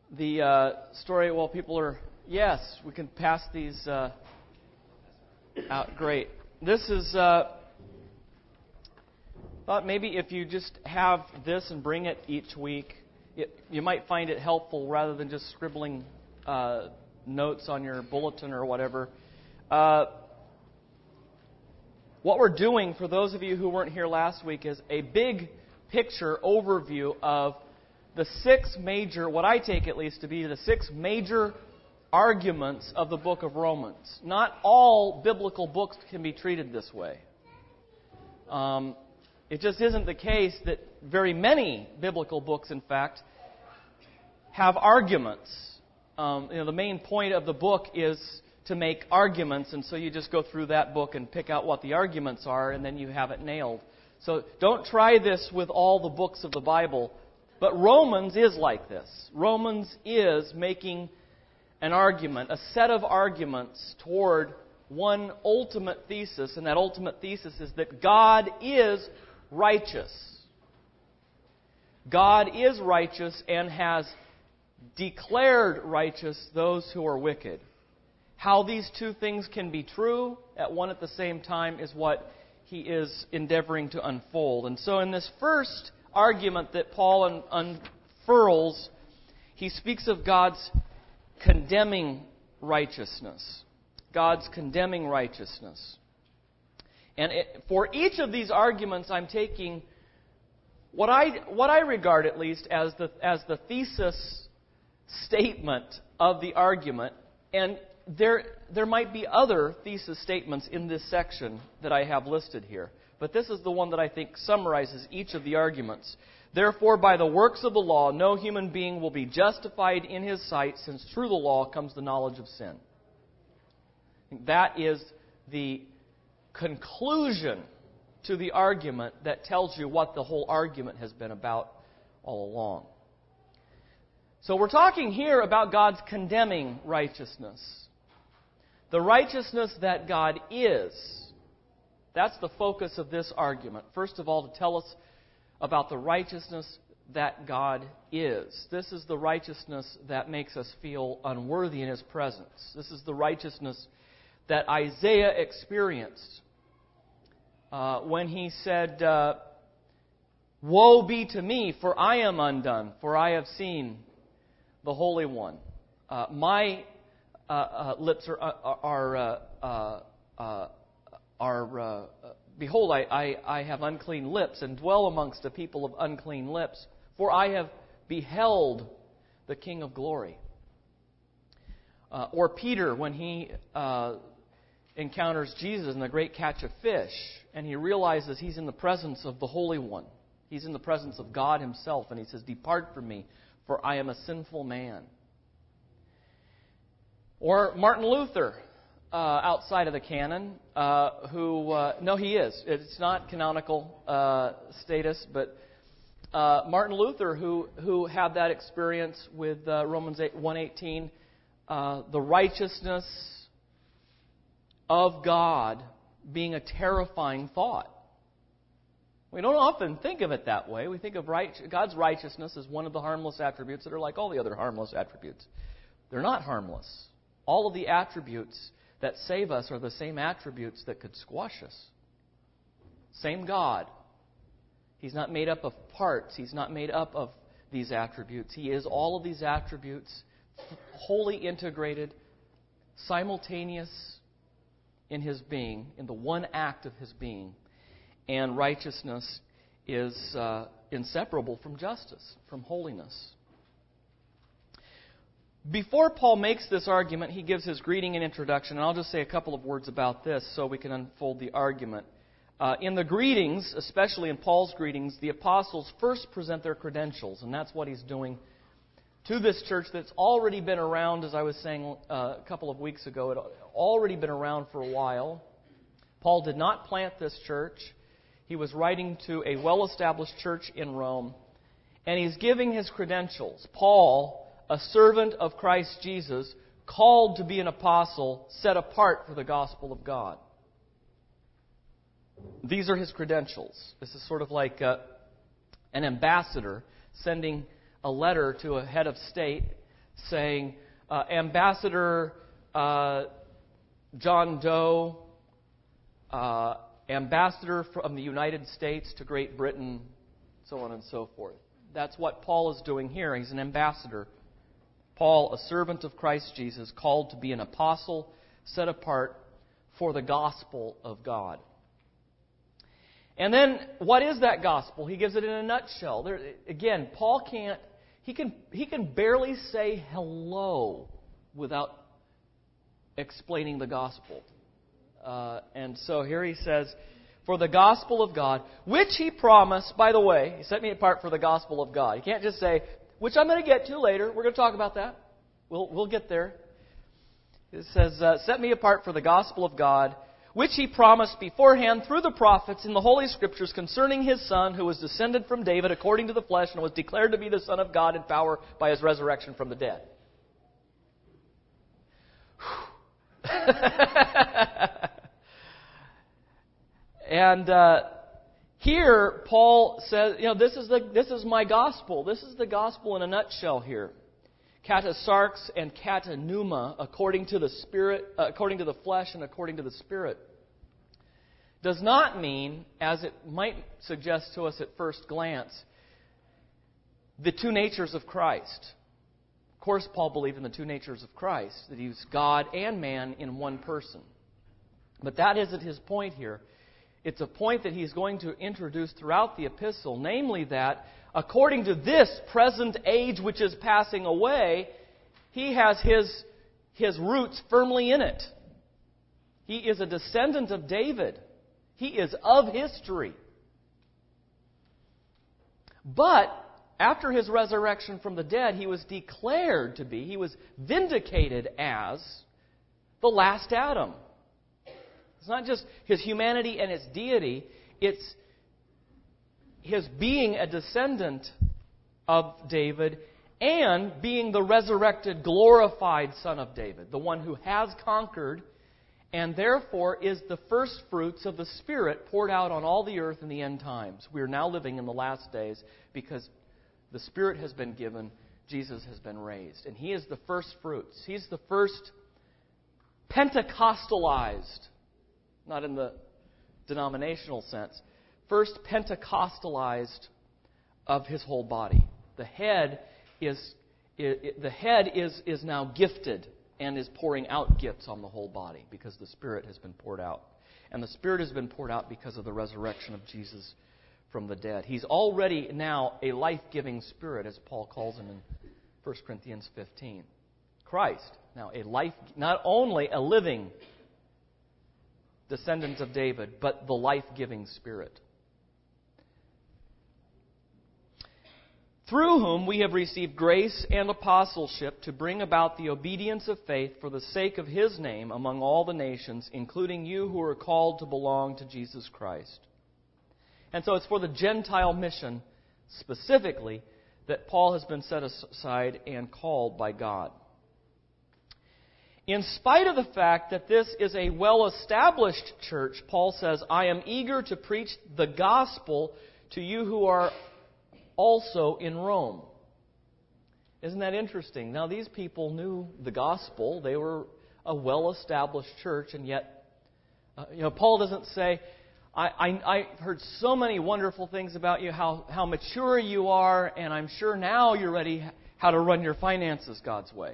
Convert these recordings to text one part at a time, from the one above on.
the story while people are... Yes, we can pass these out. Great. This is... thought maybe if you just have this and bring it each week, you might find it helpful rather than just scribbling notes on your bulletin or whatever. What we're doing, for those of you who weren't here last week, is a big picture overview of the six major, what I take at least to be the six major arguments of the book of Romans. Not all biblical books can be treated this way. It just isn't the case that very many biblical books, in fact, have arguments. The main point of the book is to make arguments, and so you just go through that book and pick out what the arguments are, and then you have it nailed. So don't try this with all the books of the Bible, but Romans is like this. Romans is making an argument, a set of arguments toward one ultimate thesis, and that ultimate thesis is that God is righteous. God is righteous and has declared righteous those who are wicked. How these two things can be true at one at the same time is what he is endeavoring to unfold. And so in this first argument that Paul unfurls, he speaks of God's condemning righteousness. God's condemning righteousness. And for each of these arguments, I'm taking what I regard at least as the thesis statement of the argument. And there might be other thesis statements in this section that I have listed here. But this is the one that I think summarizes each of the arguments. Therefore, by the works of the law, no human being will be justified in his sight, since through the law comes the knowledge of sin. That is the conclusion to the argument that tells you what the whole argument has been about all along. So we're talking here about God's condemning righteousness. The righteousness that God is. That's the focus of this argument. First of all, to tell us about the righteousness that God is. This is the righteousness that makes us feel unworthy in His presence. This is the righteousness that Isaiah experienced when he said, "Woe be to me, for I am undone, for I have seen the Holy One. My lips behold, I have unclean lips, and dwell amongst a people of unclean lips, for I have beheld the King of glory." Or Peter, when he encounters Jesus in the great catch of fish, and he realizes he's in the presence of the Holy One. He's in the presence of God Himself, and he says, "Depart from me, for I am a sinful man." Or Martin Luther, outside of the canon, no, he is. It's not canonical status, but Martin Luther, who had that experience with Romans 1:18, the righteousness of God being a terrifying thought. We don't often think of it that way. We think of God's righteousness as one of the harmless attributes that are like all the other harmless attributes. They're not harmless. All of the attributes that save us are the same attributes that could squash us. Same God. He's not made up of parts. He's not made up of these attributes. He is all of these attributes, wholly integrated, simultaneous in His being, in the one act of His being. And righteousness is inseparable from justice, from holiness. Before Paul makes this argument, he gives his greeting and introduction, and I'll just say a couple of words about this so we can unfold the argument. In the greetings, especially in Paul's greetings, the apostles first present their credentials, and that's what he's doing to this church that's already been around, as I was saying a couple of weeks ago. It had already been around for a while. Paul did not plant this church. He was writing to a well-established church in Rome, and he's giving his credentials. Paul, a servant of Christ Jesus, called to be an apostle, set apart for the gospel of God. These are his credentials. This is sort of like an ambassador sending a letter to a head of state saying, Ambassador John Doe, ambassador from the United States to Great Britain, so on and so forth. That's what Paul is doing here. He's an ambassador. Paul, a servant of Christ Jesus, called to be an apostle, set apart for the gospel of God. And then, what is that gospel? He gives it in a nutshell. Again, Paul he can barely say hello without explaining the gospel. And so here he says, for the gospel of God, which he promised, by the way, he set me apart for the gospel of God. You can't just say, which I'm going to get to later. We're going to talk about that. We'll get there. It says, set me apart for the gospel of God, which he promised beforehand through the prophets in the Holy Scriptures concerning his Son, who was descended from David according to the flesh and was declared to be the Son of God in power by his resurrection from the dead. And here Paul says, this is my gospel. This is the gospel in a nutshell here. Katasarx and katanuma, according to the Spirit, according to the flesh and according to the Spirit, does not mean, as it might suggest to us at first glance, the two natures of Christ. Of course, Paul believed in the two natures of Christ, that he was God and man in one person. But that isn't his point here. It's a point that he's going to introduce throughout the epistle, namely that according to this present age which is passing away, he has his roots firmly in it. He is a descendant of David. He is of history. But after his resurrection from the dead, he was declared to be, he was vindicated as the last Adam. It's not just his humanity and his deity, it's his being a descendant of David and being the resurrected, glorified Son of David, the one who has conquered and therefore is the first fruits of the Spirit poured out on all the earth in the end times. We are now living in the last days because the Spirit has been given, Jesus has been raised. And He is the first fruits. He's the first Pentecostalized, not in the denominational sense, first Pentecostalized of His whole body. The head is now gifted and is pouring out gifts on the whole body because the Spirit has been poured out. And the Spirit has been poured out because of the resurrection of Jesus from the dead. He's already now a life-giving Spirit, as Paul calls Him in 1 Corinthians 15. Christ, now not only a living descendant of David, but the life-giving Spirit. Through whom we have received grace and apostleship to bring about the obedience of faith for the sake of His name among all the nations, including you who are called to belong to Jesus Christ. And so it's for the Gentile mission specifically that Paul has been set aside and called by God. In spite of the fact that this is a well-established church, Paul says, I am eager to preach the gospel to you who are also in Rome. Isn't that interesting? Now, these people knew the gospel. They were a well-established church, and yet, Paul doesn't say, I've heard so many wonderful things about you, how mature you are, and I'm sure now you're ready how to run your finances God's way.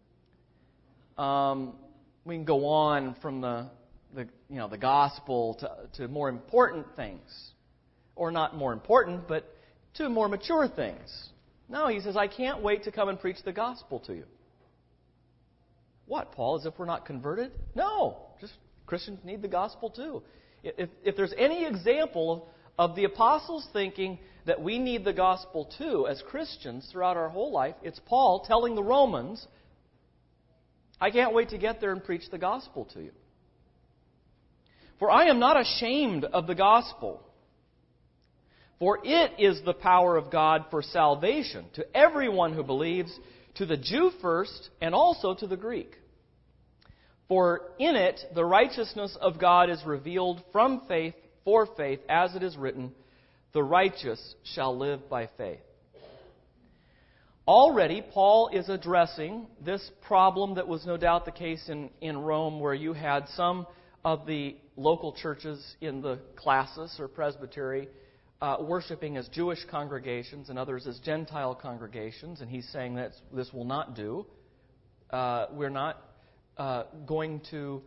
We can go on from the gospel to more important things, or not more important, but to more mature things. No, he says, I can't wait to come and preach the gospel to you. What, Paul? As if we're not converted? No, just Christians need the gospel too. If there's any example of the apostles thinking that we need the gospel too as Christians throughout our whole life, it's Paul telling the Romans, I can't wait to get there and preach the gospel to you. For I am not ashamed of the gospel, for it is the power of God for salvation to everyone who believes, to the Jew first and also to the Greek. For in it the righteousness of God is revealed from faith for faith, as it is written, the righteous shall live by faith. already Paul is addressing this problem that was no doubt the case in Rome, where you had some of the local churches in the classis or presbytery worshiping as Jewish congregations and others as Gentile congregations. And he's saying that this will not do. We're not going to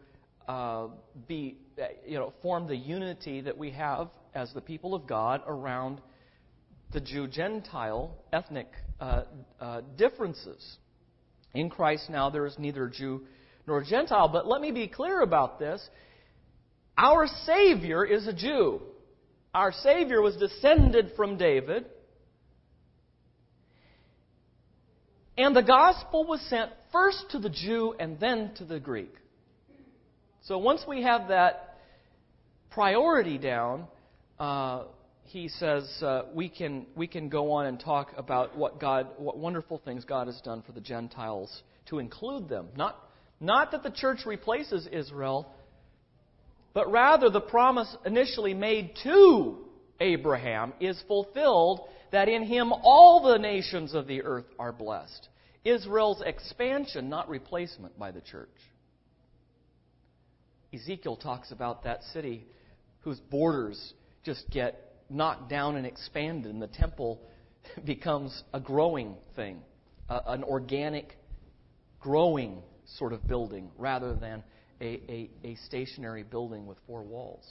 form the unity that we have as the people of God around the Jew-Gentile ethnic differences. In Christ now there is neither Jew nor Gentile. But let me be clear about this. Our Savior is a Jew. Our Savior was descended from David. And the gospel was sent first to the Jew and then to the Greek. So once we have that priority down, he says we can go on and talk about what wonderful things God has done for the Gentiles to include them. Not that the church replaces Israel, but rather the promise initially made to Abraham is fulfilled, that in him all the nations of the earth are blessed. Israel's expansion, not replacement by the church. Ezekiel talks about that city whose borders just get knocked down and expanded, and the temple becomes a growing thing, an organic, growing sort of building, rather than a stationary building with four walls.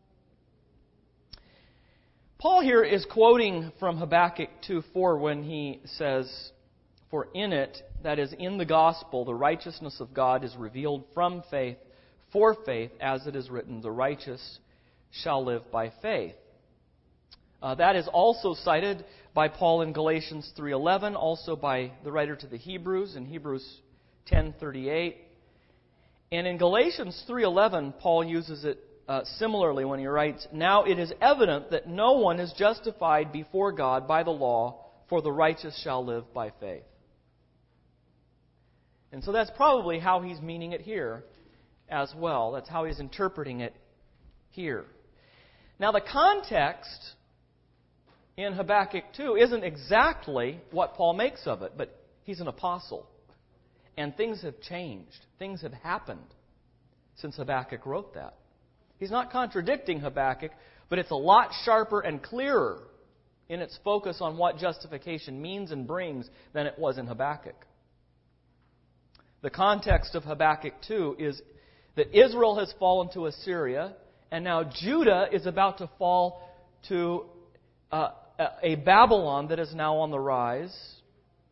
Paul here is quoting from Habakkuk 2:4 when he says, "For in it, that is in the gospel, the righteousness of God is revealed from faith for faith, as it is written, the righteous shall live by faith." That is also cited by Paul in Galatians 3:11, also by the writer to the Hebrews in Hebrews 10:38. And in Galatians 3:11, Paul uses it similarly when he writes, "Now it is evident that no one is justified before God by the law, for the righteous shall live by faith." And so that's probably how he's meaning it here as well. That's how he's interpreting it here. Now the context in Habakkuk 2 isn't exactly what Paul makes of it, but he's an apostle. And things have changed. Things have happened since Habakkuk wrote that. He's not contradicting Habakkuk, but it's a lot sharper and clearer in its focus on what justification means and brings than it was in Habakkuk. The context of Habakkuk 2 is that Israel has fallen to Assyria, and now Judah is about to fall to a Babylon that is now on the rise.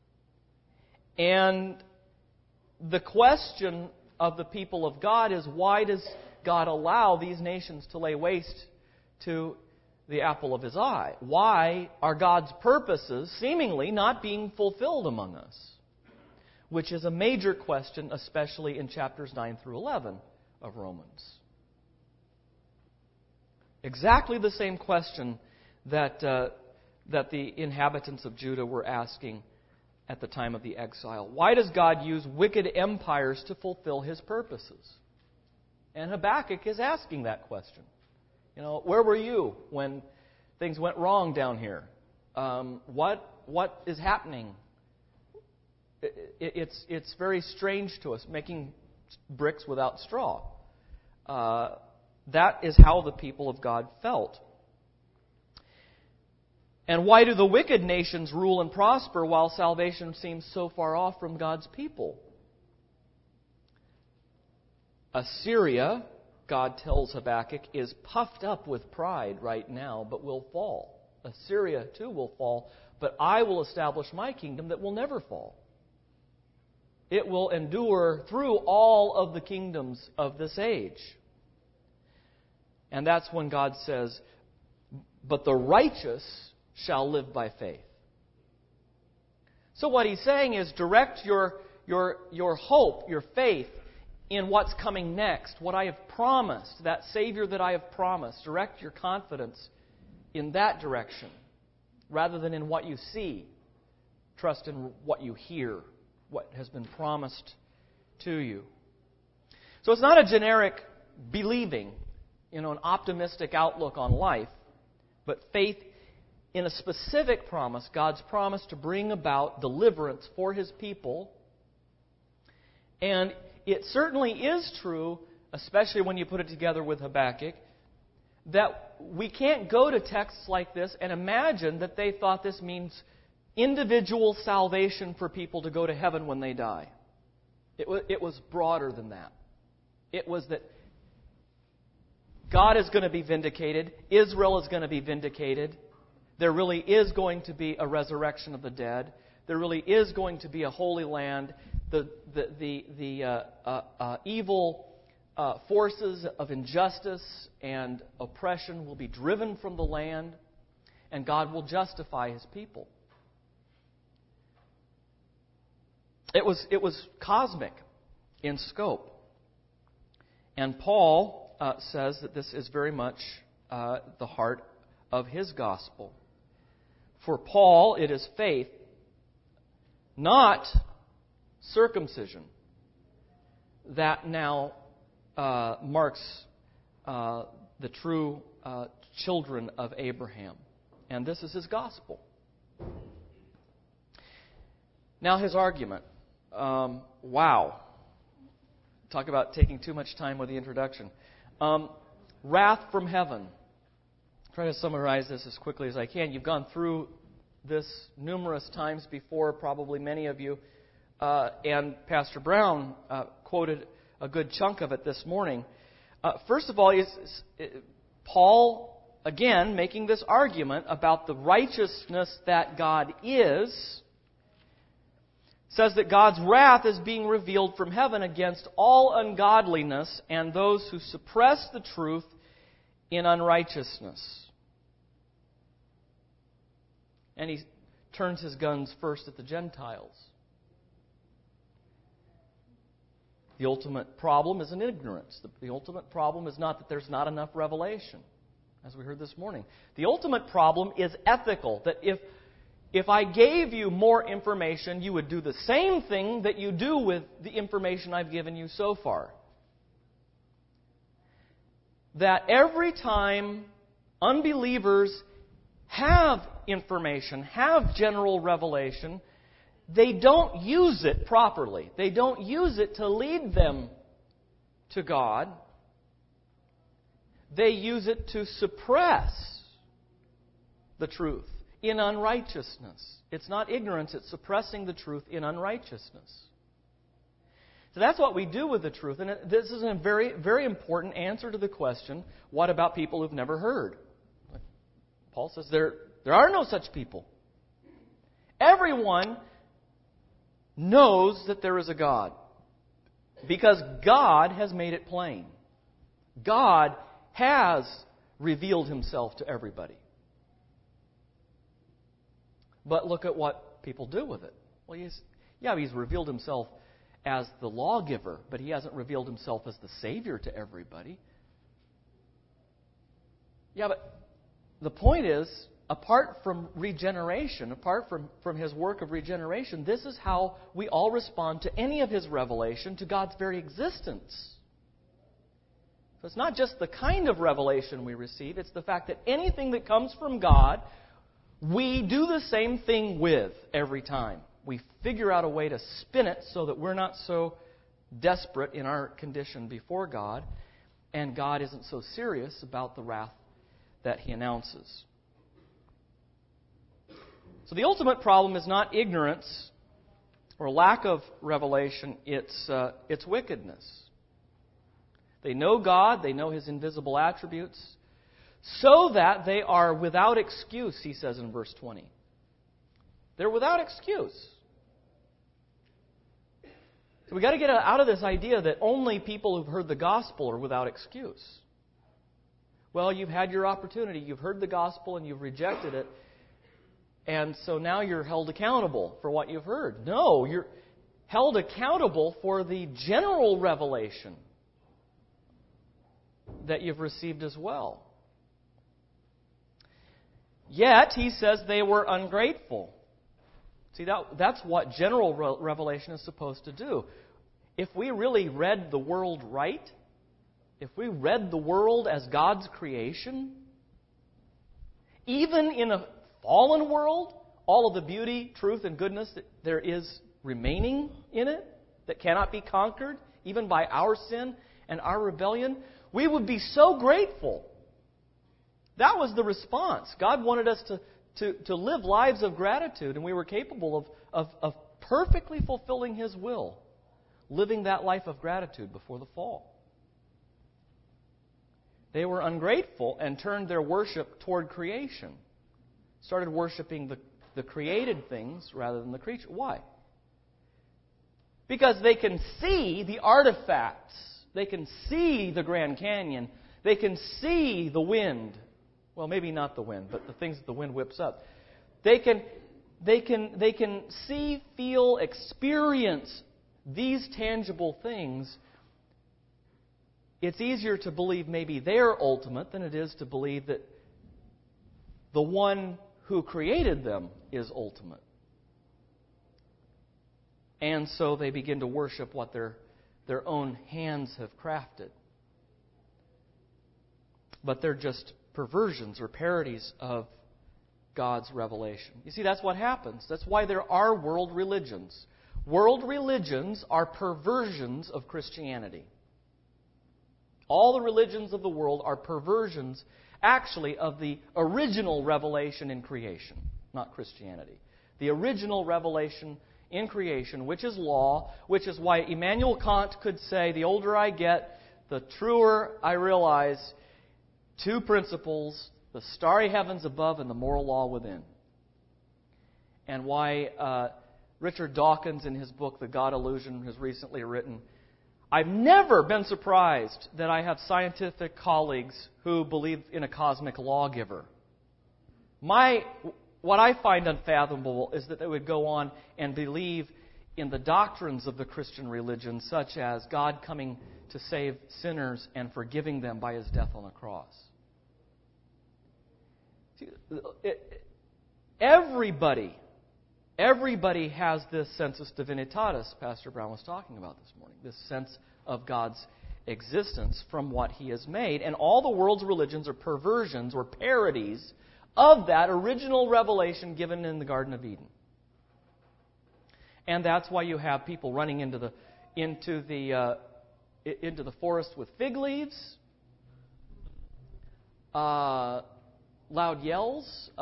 And the question of the people of God is, why does God allow these nations to lay waste to the apple of His eye? Why are God's purposes seemingly not being fulfilled among us? Which is a major question, especially in chapters 9 through 11 of Romans. Exactly the same question that the inhabitants of Judah were asking at the time of the exile. Why does God use wicked empires to fulfill His purposes? And Habakkuk is asking that question. Where were you when things went wrong down here? What is happening? It's very strange to us, making bricks without straw. That is how the people of God felt. And why do the wicked nations rule and prosper while salvation seems so far off from God's people? Assyria, God tells Habakkuk, is puffed up with pride right now, but will fall. Assyria too will fall, but I will establish my kingdom that will never fall. It will endure through all of the kingdoms of this age. And that's when God says, "But the righteous shall live by faith." So what He's saying is, direct your hope, your faith, in what's coming next, what I have promised, that Savior that I have promised. Direct your confidence in that direction, rather than in what you see. Trust in what you hear, what has been promised to you. So it's not a generic believing, an optimistic outlook on life, but faith in a specific promise, God's promise to bring about deliverance for His people. And it certainly is true, especially when you put it together with Habakkuk, that we can't go to texts like this and imagine that they thought this means individual salvation for people to go to heaven when they die. It was broader than that. It was that God is going to be vindicated. Israel is going to be vindicated. There really is going to be a resurrection of the dead. There really is going to be a holy land. The evil forces of injustice and oppression will be driven from the land, and God will justify His people. It was cosmic in scope. And Paul says that this is very much the heart of his gospel. For Paul, it is faith, not circumcision, that now marks the true children of Abraham. And this is his gospel. Now his argument. Wow. Talk about taking too much time with the introduction. Wrath from heaven. Try to summarize this as quickly as I can. You've gone through this numerous times before, probably many of you. And Pastor Brown quoted a good chunk of it this morning. First of all, Paul, again, making this argument about the righteousness that God is, says that God's wrath is being revealed from heaven against all ungodliness and those who suppress the truth in unrighteousness. And he turns his guns first at the Gentiles. The ultimate problem is an ignorance. The ultimate problem is not that there's not enough revelation, as we heard this morning. The ultimate problem is ethical, that if I gave you more information, you would do the same thing that you do with the information I've given you so far. That every time unbelievers have information, have general revelation, they don't use it properly. They don't use it to lead them to God. They use it to suppress the truth in unrighteousness. It's not ignorance, it's suppressing the truth in unrighteousness. So that's what we do with the truth. And this is a very, very important answer to the question, what about people who've never heard? Paul says there are no such people. Everyone knows that there is a God, because God has made it plain. God has revealed Himself to everybody. But look at what people do with it. Well, He's revealed Himself as the lawgiver, but He hasn't revealed Himself as the Savior to everybody. Yeah, but the point is, apart from regeneration, apart from His work of regeneration, this is how we all respond to any of His revelation, to God's very existence. So it's not just the kind of revelation we receive, it's the fact that anything that comes from God, we do the same thing with every time. We figure out a way to spin it so that we're not so desperate in our condition before God, and God isn't so serious about the wrath that He announces. So the ultimate problem is not ignorance or lack of revelation, it's wickedness. They know God, they know His invisible attributes, so that they are without excuse, he says in verse 20. They're without excuse. So we've got to get out of this idea that only people who've heard the gospel are without excuse. Well, you've had your opportunity. You've heard the gospel and you've rejected it. And so now you're held accountable for what you've heard. No, you're held accountable for the general revelation that you've received as well. Yet, he says they were ungrateful. See, that's what general revelation is supposed to do. If we really read the world right, if we read the world as God's creation, even in a fallen world, all of the beauty, truth, and goodness that there is remaining in it, that cannot be conquered, even by our sin and our rebellion, we would be so grateful. That was the response. God wanted us to live lives of gratitude, and we were capable of perfectly fulfilling His will, living that life of gratitude before the fall. They were ungrateful and turned their worship toward creation. Started worshiping the created things rather than the creature. Why? Because they can see the artifacts. They can see the Grand Canyon. They can see the wind. Well, maybe not the wind, but the things that the wind whips up. They can see, feel, experience these tangible things. It's easier to believe maybe they're ultimate than it is to believe that the one who created them is ultimate. And so they begin to worship what their own hands have crafted. But they're just perversions or parodies of God's revelation. You see, that's what happens. That's why there are world religions. World religions are perversions of Christianity. All the religions of the world are perversions, actually, of the original revelation in creation, not Christianity. The original revelation in creation, which is law, which is why Immanuel Kant could say, the older I get, the truer I realize two principles, the starry heavens above and the moral law within. And why Richard Dawkins, in his book, The God Illusion, has recently written, I've never been surprised that I have scientific colleagues who believe in a cosmic lawgiver. What I find unfathomable is that they would go on and believe in the doctrines of the Christian religion, such as God coming to save sinners and forgiving them by His death on the cross. Everybody has this sensus divinitatis Pastor Brown was talking about this morning, this sense of God's existence from what He has made. And all the world's religions are perversions or parodies of that original revelation given in the Garden of Eden. And that's why you have people running into the forest with fig leaves, loud yells.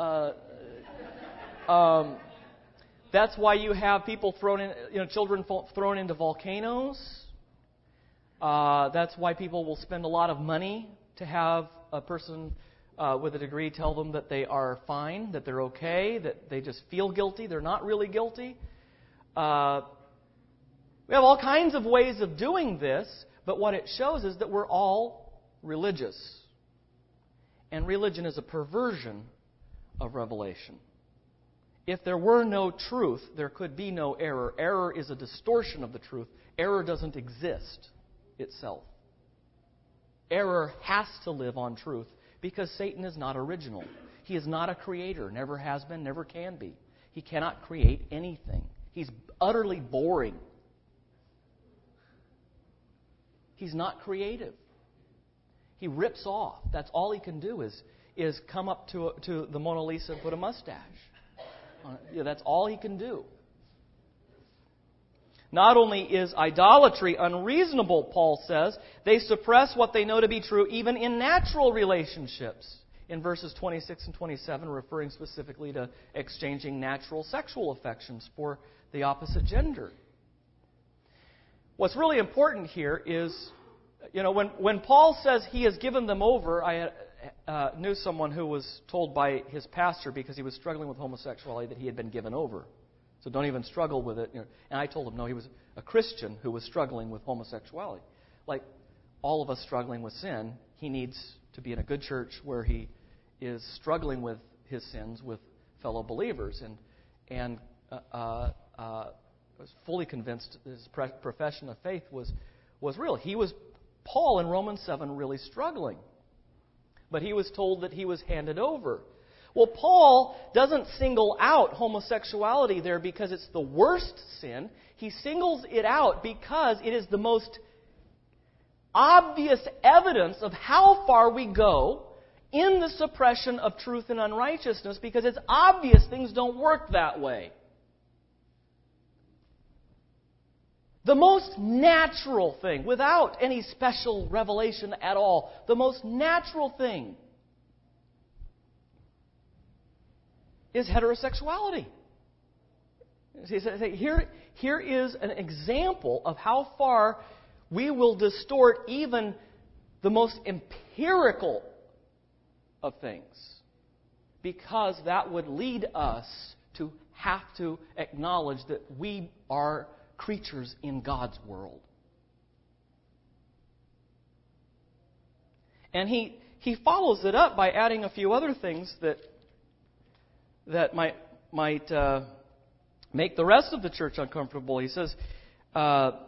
That's why you have people children thrown into volcanoes. That's why people will spend a lot of money to have a person with a degree tell them that they are fine, that they're okay, that they just feel guilty. They're not really guilty. We have all kinds of ways of doing this, but what it shows is that we're all religious. And religion is a perversion of revelation. If there were no truth, there could be no error. Error is a distortion of the truth. Error doesn't exist itself. Error has to live on truth because Satan is not original. He is not a creator, never has been, never can be. He cannot create anything. He's utterly boring. He's not creative. He rips off. That's all he can do is come up to the Mona Lisa and put a mustache. That's all he can do. Not only is idolatry unreasonable, Paul says, they suppress what they know to be true even in natural relationships. In verses 26 and 27, referring specifically to exchanging natural sexual affections for the opposite gender. What's really important here is, when Paul says he has given them over, I knew someone who was told by his pastor because he was struggling with homosexuality that he had been given over. So don't even struggle with it. And I told him, no, he was a Christian who was struggling with homosexuality. Like all of us struggling with sin, he needs to be in a good church where he is struggling with his sins with fellow believers. And I was fully convinced his profession of faith was real. He was, Paul in Romans 7, really struggling. But he was told that he was handed over. Well, Paul doesn't single out homosexuality there because it's the worst sin. He singles it out because it is the most obvious evidence of how far we go in the suppression of truth and unrighteousness, because it's obvious things don't work that way. The most natural thing, without any special revelation at all, the most natural thing is heterosexuality. Here is an example of how far we will distort even the most empirical of things, because that would lead us to have to acknowledge that we are creatures in God's world. And he follows it up by adding a few other things that might make the rest of the church uncomfortable. He says, to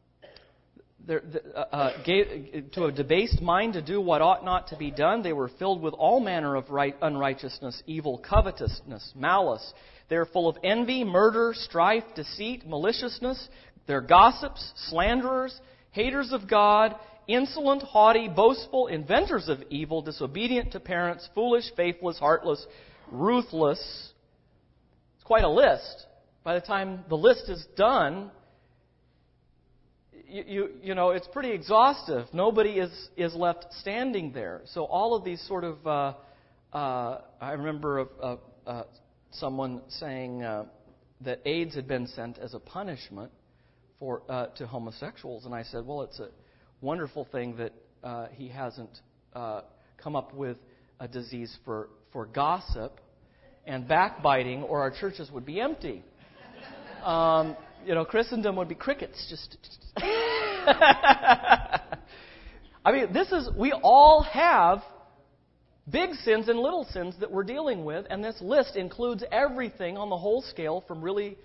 a debased mind to do what ought not to be done, they were filled with all manner of unrighteousness, evil, covetousness, malice. They are full of envy, murder, strife, deceit, maliciousness. They're gossips, slanderers, haters of God, insolent, haughty, boastful, inventors of evil, disobedient to parents, foolish, faithless, heartless, ruthless. It's quite a list. By the time the list is done, you know, it's pretty exhaustive. Nobody is left standing there. So all of these sort of, I remember someone saying that AIDS had been sent as a punishment to homosexuals, and I said, well, it's a wonderful thing that he hasn't come up with a disease for gossip and backbiting, or our churches would be empty. Christendom would be crickets. Just. I mean, we all have big sins and little sins that we're dealing with, and this list includes everything on the whole scale, from really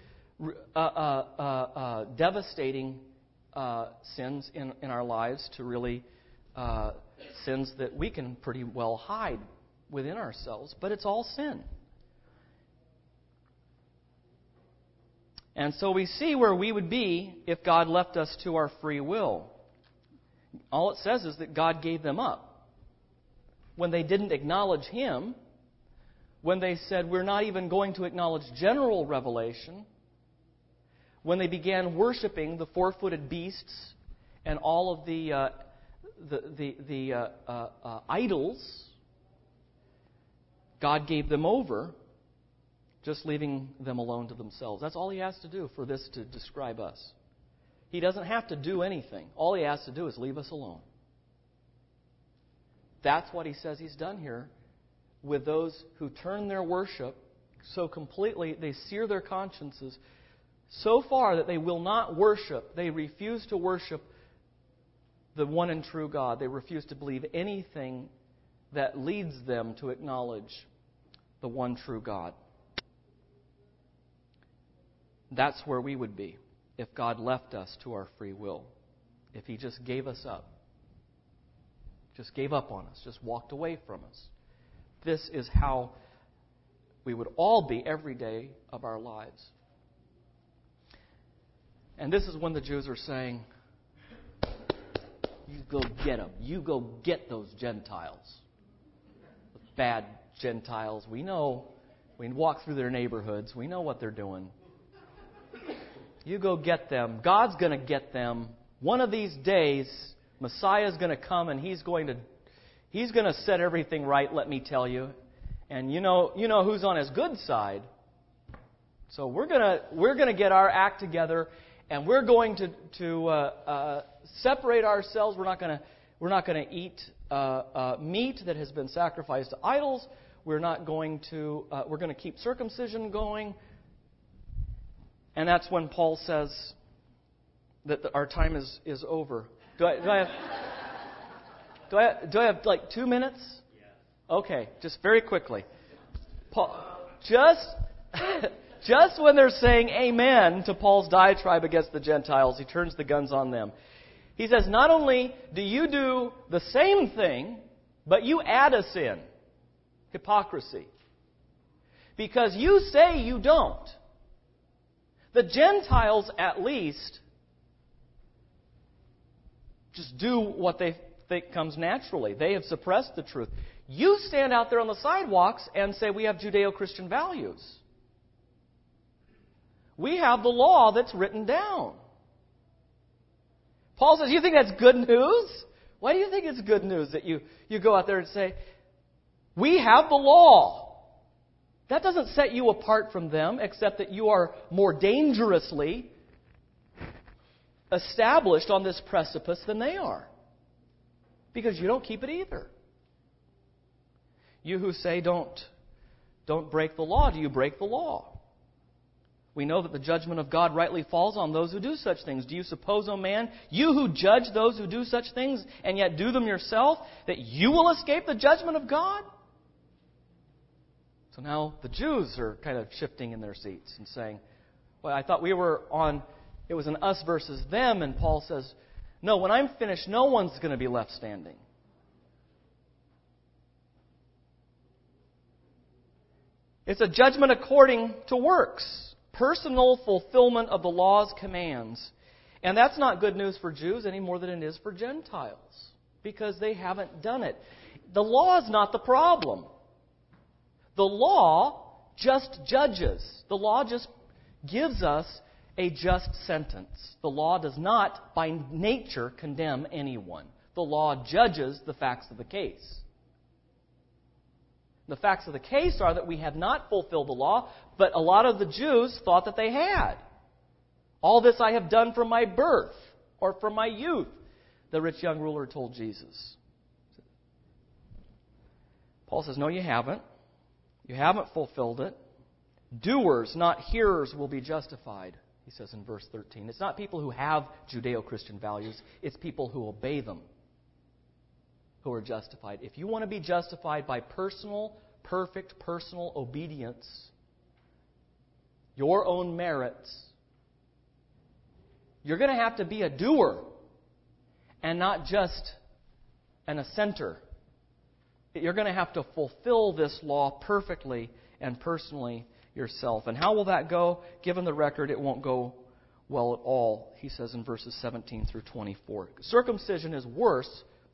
devastating sins in our lives to really sins that we can pretty well hide within ourselves, but it's all sin. And so we see where we would be if God left us to our free will. All it says is that God gave them up. When they didn't acknowledge Him, when they said, we're not even going to acknowledge general revelation, when they began worshiping the four-footed beasts and all of the idols, God gave them over, just leaving them alone to themselves. That's all He has to do for this to describe us. He doesn't have to do anything. All He has to do is leave us alone. That's what He says He's done here with those who turn their worship so completely, they sear their consciences so far that they will not worship. They refuse to worship the one and true God. They refuse to believe anything that leads them to acknowledge the one true God. That's where we would be if God left us to our free will. If He just gave us up. Just gave up on us. Just walked away from us. This is how we would all be every day of our lives. And this is when the Jews are saying, you go get them. You go get those Gentiles. The bad Gentiles. We know. We walk through their neighborhoods. We know what they're doing. You go get them. God's going to get them. One of these days, Messiah's going to come and He's going to set everything right, let me tell you. And you know who's on His good side. So we're going to get our act together, and we're going to separate ourselves. We're not going to eat meat that has been sacrificed to idols. We're going to keep circumcision going. And that's when Paul says that our time is over. Do I have like 2 minutes? Okay, just very quickly. Paul, just when they're saying amen to Paul's diatribe against the Gentiles, he turns the guns on them. He says, not only do you do the same thing, but you add a sin. Hypocrisy. Because you say you don't. The Gentiles, at least, just do what they think comes naturally. They have suppressed the truth. You stand out there on the sidewalks and say we have Judeo-Christian values. We have the law that's written down. Paul says, you think that's good news? Why do you think it's good news that you go out there and say, we have the law? That doesn't set you apart from them, except that you are more dangerously established on this precipice than they are. Because you don't keep it either. You who say don't break the law, do you break the law? We know that the judgment of God rightly falls on those who do such things. Do you suppose, O man, you who judge those who do such things and yet do them yourself, that you will escape the judgment of God? So now the Jews are kind of shifting in their seats and saying, well, I thought we were on, it was an us versus them, and Paul says, no, when I'm finished, no one's going to be left standing. It's a judgment according to works. Personal fulfillment of the law's commands. And that's not good news for Jews any more than it is for Gentiles. Because they haven't done it. The law is not the problem. The law just judges. The law just gives us a just sentence. The law does not, by nature, condemn anyone. The law judges the facts of the case. The facts of the case are that we have not fulfilled the law, but a lot of the Jews thought that they had. All this I have done from my birth or from my youth, the rich young ruler told Jesus. Paul says, no, you haven't. You haven't fulfilled it. Doers, not hearers, will be justified, he says in verse 13. It's not people who have Judeo-Christian values. It's people who obey them who are justified. If you want to be justified by perfect personal obedience, your own merits, you're going to have to be a doer and not just an assenter. You're going to have to fulfill this law perfectly and personally yourself. And how will that go? Given the record, it won't go well at all, he says in verses 17 through 24. Circumcision is worse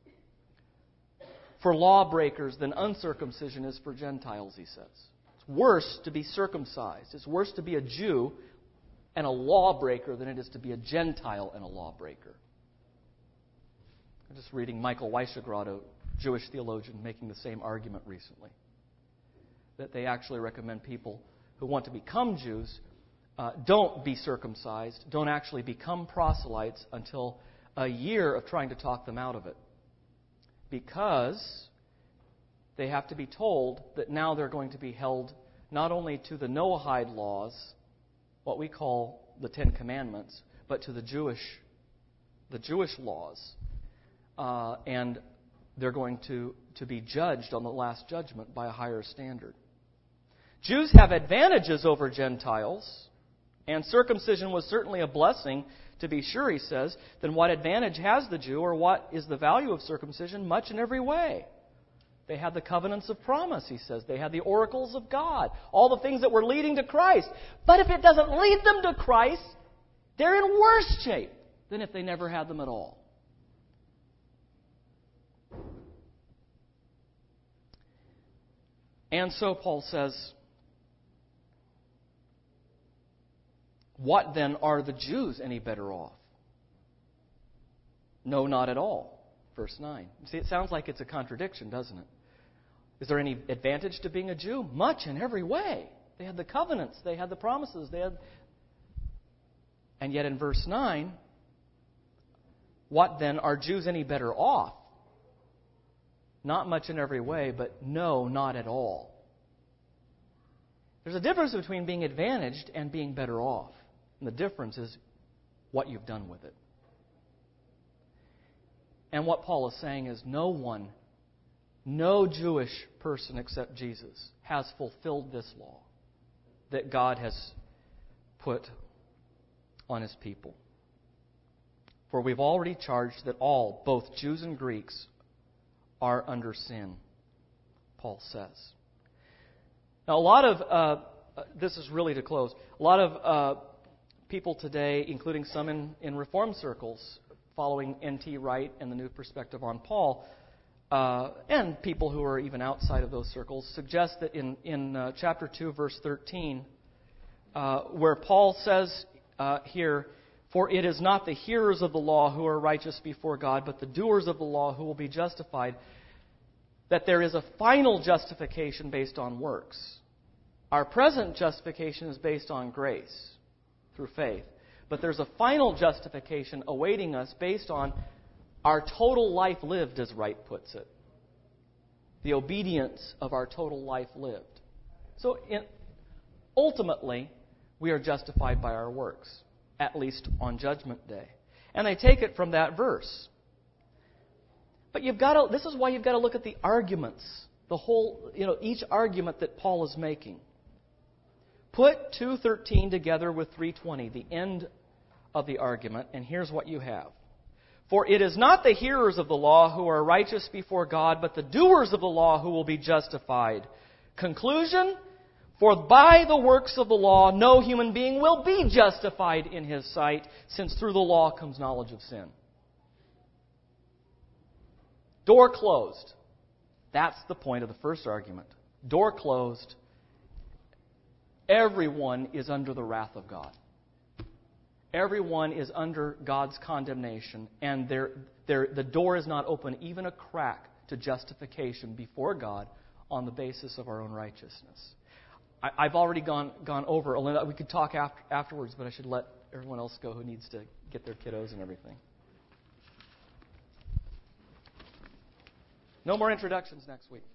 for lawbreakers than uncircumcision is for Gentiles, he says. It's worse to be circumcised. It's worse to be a Jew and a lawbreaker than it is to be a Gentile and a lawbreaker. I'm just reading Michael Weishagrad, a Jewish theologian, making the same argument recently. That they actually recommend people who want to become Jews don't be circumcised, don't actually become proselytes until a year of trying to talk them out of it. Because they have to be told that now they're going to be held not only to the Noahide laws, what we call the Ten Commandments, but to the Jewish laws. And they're going to be judged on the last judgment by a higher standard. Jews have advantages over Gentiles, and circumcision was certainly a blessing, to be sure, he says. Then what advantage has the Jew, or what is the value of circumcision? Much in every way. They had the covenants of promise, he says. They had the oracles of God. All the things that were leading to Christ. But if it doesn't lead them to Christ, they're in worse shape than if they never had them at all. And so Paul says, what then are the Jews any better off? No, not at all. Verse 9. See, it sounds like it's a contradiction, doesn't it? Is there any advantage to being a Jew? Much in every way. They had the covenants, they had the promises, and yet in verse 9, what then, are Jews any better off? Not much in every way, but no, not at all. There's a difference between being advantaged and being better off. And the difference is what you've done with it. And what Paul is saying is no Jewish person except Jesus has fulfilled this law that God has put on His people. For we've already charged that all, both Jews and Greeks, are under sin, Paul says. Now, a lot of, this is really to close, a lot of people today, including some in Reform circles, following N.T. Wright and the New Perspective on Paul, and people who are even outside of those circles, suggest that in chapter 2, verse 13, where Paul says here, "For it is not the hearers of the law who are righteous before God, but the doers of the law who will be justified," that there is a final justification based on works. Our present justification is based on grace through faith. But there's a final justification awaiting us based on our total life lived, as Wright puts it. The obedience of our total life lived. So ultimately, we are justified by our works, at least on Judgment Day. And they take it from that verse. But this is why you've got to look at the arguments, each argument that Paul is making. Put 2:13 together with 3:20, the end of the argument, and here's what you have. "For it is not the hearers of the law who are righteous before God, but the doers of the law who will be justified." Conclusion: "For by the works of the law no human being will be justified in his sight, since through the law comes knowledge of sin." Door closed. That's the point of the first argument. Door closed. Everyone is under the wrath of God. Everyone is under God's condemnation, and the door is not open even a crack to justification before God on the basis of our own righteousness. I've already gone over. We could talk afterwards, but I should let everyone else go who needs to get their kiddos and everything. No more introductions next week.